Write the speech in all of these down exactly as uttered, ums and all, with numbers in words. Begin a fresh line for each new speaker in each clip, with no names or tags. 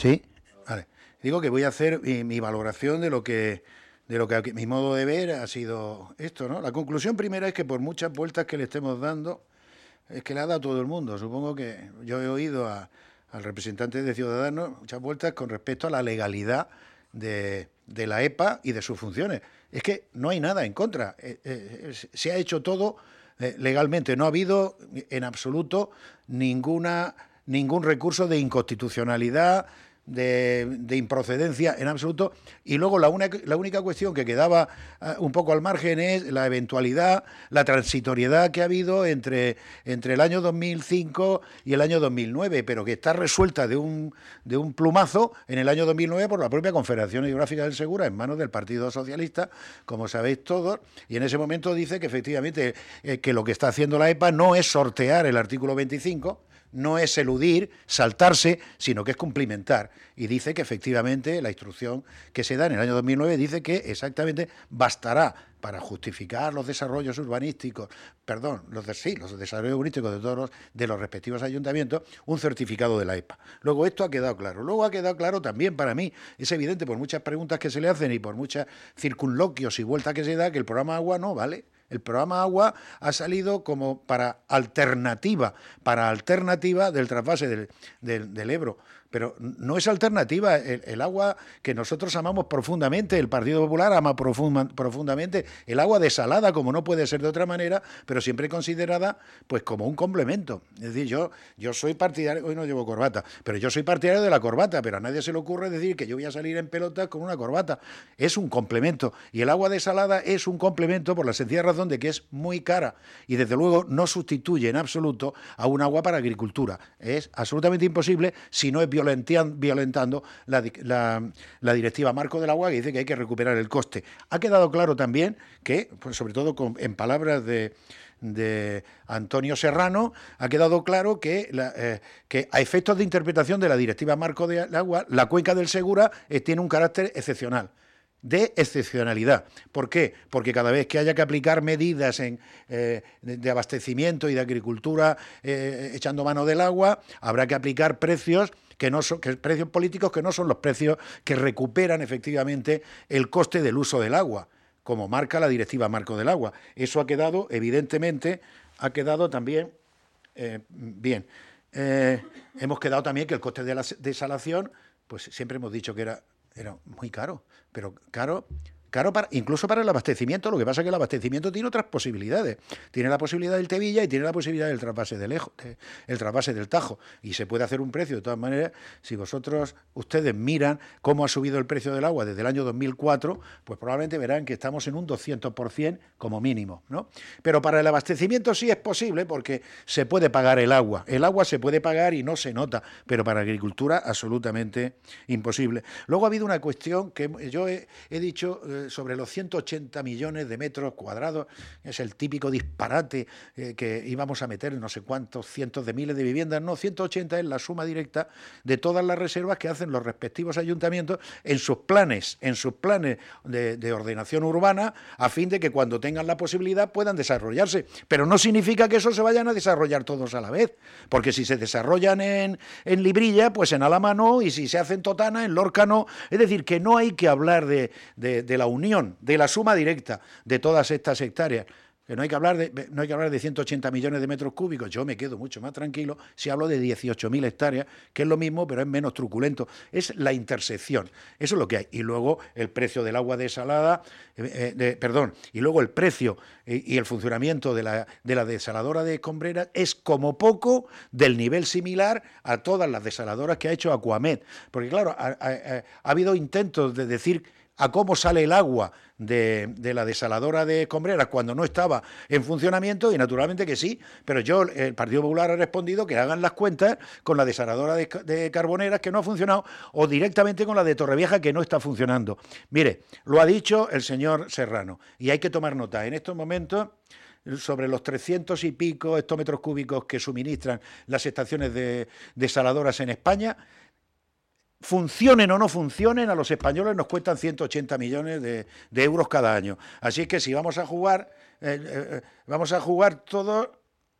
Sí, vale. Digo que voy a hacer mi, mi valoración de lo que de lo que mi modo de ver ha sido esto, ¿no? La conclusión primera es que por muchas vueltas que le estemos dando, es que le ha dado todo el mundo. Supongo que yo he oído a, al representante de Ciudadanos muchas vueltas con respecto a la legalidad de, de la E P A y de sus funciones. Es que no hay nada en contra. Eh, eh, se ha hecho todo eh, legalmente. No ha habido en absoluto ninguna ningún recurso de inconstitucionalidad, de, de improcedencia en absoluto. Y luego la, una, la única cuestión que quedaba uh, un poco al margen es la eventualidad, la transitoriedad que ha habido entre, entre el año dos mil cinco y el año dos mil nueve, pero que está resuelta de un, de un plumazo en el año dos mil nueve por la propia Confederación Hidrográfica del Segura, en manos del Partido Socialista, como sabéis todos, y en ese momento dice que efectivamente eh, que lo que está haciendo la E P A no es sortear el artículo veinticinco, no es eludir, saltarse, sino que es cumplimentar. Y dice que efectivamente la instrucción que se da en el año dos mil nueve dice que exactamente bastará para justificar los desarrollos urbanísticos, perdón, los de, sí, los desarrollos urbanísticos de todos los, de los respectivos ayuntamientos, un certificado de la E P A. Luego esto ha quedado claro. Luego ha quedado claro también para mí, es evidente por muchas preguntas que se le hacen y por muchos circunloquios y vueltas que se da, que el programa Agua no vale. El programa Agua ha salido como para alternativa, para alternativa del trasvase del, del, del Ebro. Pero no es alternativa. El, el agua que nosotros amamos profundamente, el Partido Popular ama profunda, profundamente, el agua desalada, como no puede ser de otra manera, pero siempre considerada pues como un complemento. Es decir, yo, yo soy partidario, hoy no llevo corbata, pero yo soy partidario de la corbata, pero a nadie se le ocurre decir que yo voy a salir en pelotas con una corbata. Es un complemento. Y el agua desalada es un complemento por la sencilla razón de que es muy cara y desde luego no sustituye en absoluto a un agua para agricultura. Es absolutamente imposible si no es violentando la, la, la directiva marco del agua, que dice que hay que recuperar el coste. Ha quedado claro también que, pues sobre todo con, en palabras de de Antonio Serrano, ha quedado claro que, la, eh, que a efectos de interpretación de la directiva marco del agua, la cuenca del Segura eh, tiene un carácter excepcional. De excepcionalidad. ¿Por qué? Porque cada vez que haya que aplicar medidas en, eh, de, de abastecimiento y de agricultura eh, echando mano del agua, habrá que aplicar precios que no son que precios políticos que no son los precios que recuperan efectivamente el coste del uso del agua, como marca la directiva marco del agua. Eso ha quedado, evidentemente, ha quedado también eh, bien. Eh, hemos quedado también que el coste de la desalación, pues siempre hemos dicho que era Era muy caro, pero caro, caro para, incluso para el abastecimiento. Lo que pasa es que el abastecimiento tiene otras posibilidades. Tiene la posibilidad del Tevilla y tiene la posibilidad del trasvase del Ejo, de, el trasvase del Tajo. Y se puede hacer un precio, de todas maneras, si vosotros, ustedes miran cómo ha subido el precio del agua desde el año dos mil cuatro, pues probablemente verán que estamos en un doscientos por ciento como mínimo, ¿no? Pero para el abastecimiento sí es posible porque se puede pagar el agua. El agua se puede pagar y no se nota, pero para agricultura absolutamente imposible. Luego ha habido una cuestión que yo he, he dicho eh, sobre los ciento ochenta millones de metros cuadrados, es el típico disparate eh, que íbamos a meter en no sé cuántos cientos de miles de viviendas. No, ciento ochenta es la suma directa de todas las reservas que hacen los respectivos ayuntamientos en sus planes, en sus planes de, de ordenación urbana, a fin de que cuando tengan la posibilidad puedan desarrollarse. Pero no significa que eso se vayan a desarrollar todos a la vez, porque si se desarrollan en, en Librilla, pues en Alhama no, y si se hace en Totana, en Lorca no. Es decir, que no hay que hablar de, de, de la unión, de la suma directa de todas estas hectáreas. Que no hay que hablar de no hay que hablar de ciento ochenta millones de metros cúbicos. Yo me quedo mucho más tranquilo si hablo de dieciocho mil hectáreas, que es lo mismo, pero es menos truculento. Es la intersección. Eso es lo que hay. Y luego el precio del agua desalada, eh, de, perdón, y luego el precio eh, y el funcionamiento de la, de la desaladora de Escombreras es como poco del nivel similar a todas las desaladoras que ha hecho Aquamed. Porque claro, ha, ha, ha habido intentos de decir a cómo sale el agua de, de la desaladora de Escombreras cuando no estaba en funcionamiento, y naturalmente que sí, pero yo, el Partido Popular ha respondido que hagan las cuentas con la desaladora de, de Carboneras, que no ha funcionado, o directamente con la de Torrevieja, que no está funcionando. Mire, lo ha dicho el señor Serrano, y hay que tomar nota. En estos momentos, sobre los trescientos y pico hectómetros cúbicos que suministran las estaciones de desaladoras en España, funcionen o no funcionen, a los españoles nos cuestan ciento ochenta millones de, de euros cada año. Así que si vamos a jugar, eh, eh, vamos a jugar todo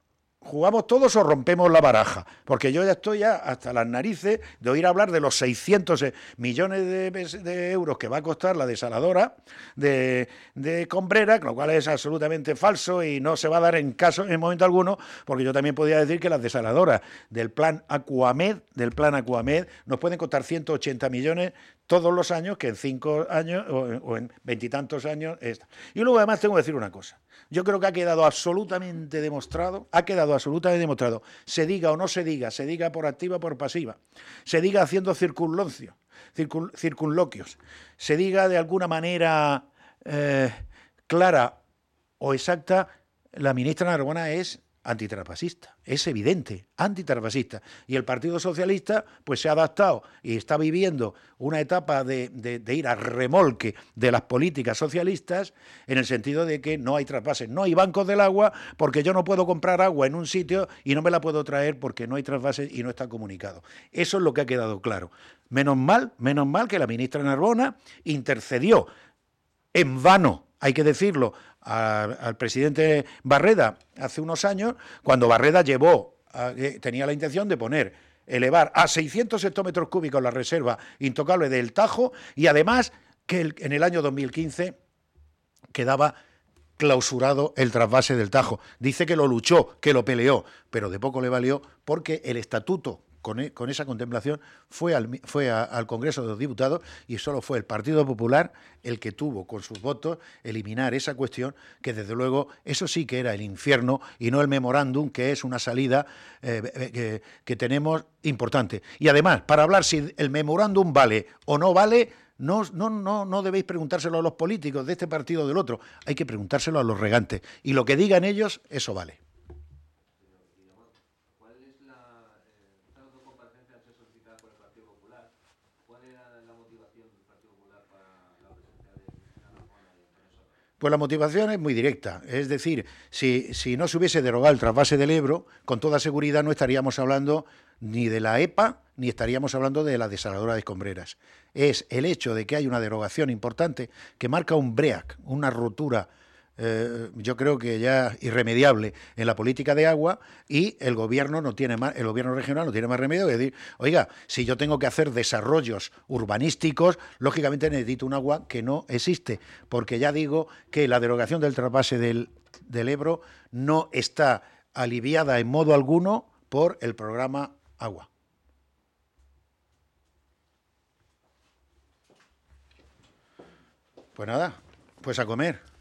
jugamos todos o rompemos la baraja, porque yo ya estoy ya hasta las narices de oír hablar de los seiscientos millones de, de euros que va a costar la desaladora de, de Combrera, lo cual es absolutamente falso y no se va a dar en caso en momento alguno, porque yo también podría decir que las desaladoras del plan Acuamed, del plan Acuamed, nos pueden costar ciento ochenta millones todos los años, que en cinco años o, o en veintitantos años. Esta. Y luego además tengo que decir una cosa. Yo creo que ha quedado absolutamente demostrado, ha quedado absolutamente demostrado, se diga o no se diga, se diga por activa o por pasiva, se diga haciendo circunloquios, circun, circunloquios, se diga de alguna manera eh, clara o exacta, la ministra Narbona es antitrapasista, es evidente, antitrapasista. Y el Partido Socialista pues se ha adaptado y está viviendo una etapa de, de, de ir a remolque de las políticas socialistas, en el sentido de que no hay trasvases, no hay bancos del agua, porque yo no puedo comprar agua en un sitio y no me la puedo traer porque no hay trasvases y no está comunicado. Eso es lo que ha quedado claro. Menos mal, menos mal que la ministra Narbona intercedió en vano, hay que decirlo, al, al presidente Barreda hace unos años, cuando Barreda llevó, a, eh, tenía la intención de poner, elevar a seiscientos hectómetros cúbicos la reserva intocable del Tajo, y además que el, en el año dos mil quince quedaba clausurado el trasvase del Tajo. Dice que lo luchó, que lo peleó, pero de poco le valió, porque el estatuto Con, e, con esa contemplación fue, al, fue a, al Congreso de los Diputados, y solo fue el Partido Popular el que tuvo con sus votos eliminar esa cuestión, que desde luego eso sí que era el infierno y no el memorándum, que es una salida eh, que, que tenemos importante. Y además, para hablar si el memorándum vale o no vale, no, no, no, no debéis preguntárselo a los políticos de este partido o del otro, hay que preguntárselo a los regantes, y lo que digan ellos, eso vale. Pues la motivación es muy directa, es decir, si, si no se hubiese derogado el trasvase del Ebro, con toda seguridad no estaríamos hablando ni de la E P A, ni estaríamos hablando de la desaladora de Escombreras. Es el hecho de que hay una derogación importante que marca un break, una ruptura, eh, yo creo que ya irremediable en la política de agua, y el gobierno no tiene más, el gobierno regional no tiene más remedio que decir, oiga, si yo tengo que hacer desarrollos urbanísticos, lógicamente necesito un agua que no existe, porque ya digo que la derogación del trasvase del, del Ebro no está aliviada en modo alguno por el programa Agua. Pues nada, pues a comer.